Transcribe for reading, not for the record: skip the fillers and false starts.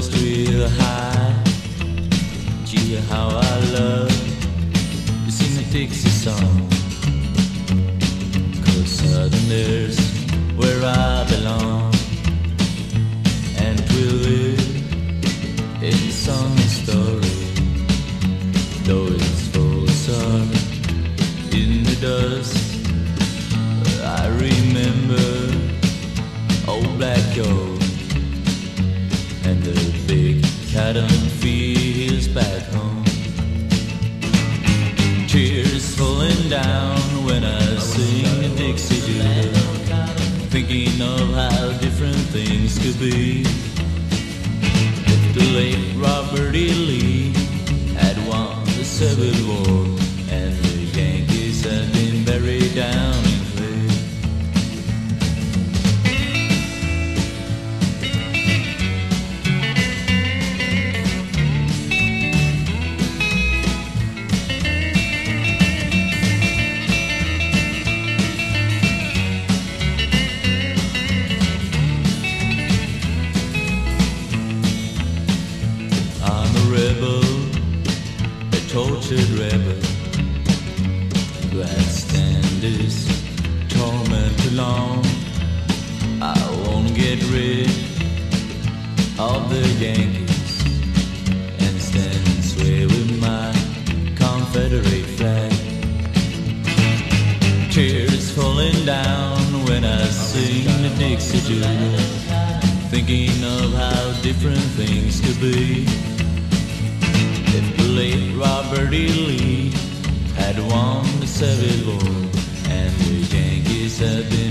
voice real high. Gee, how I love to sing the Dixie song. 'Cause Southerners where I belong, and we'll live in song and story. Though it's full of sorrow in the dust, I remember old Black Gold and the big cotton fields back home. Tears falling down when I sing a Dixie Doodle, thinking of how different things could be if the late Robert E. Lee had won the Civil War and the Yankees had been buried down in clay. I'm a rebel, a tortured rebel, who had stand this torment along. I won't get rid of the Yankees and stand and sway with my Confederate flag. Tears falling down when I sing the Dixie Doodle, thinking of how different things could be if the late Robert E. Lee had won the Civil War and the Yankees had been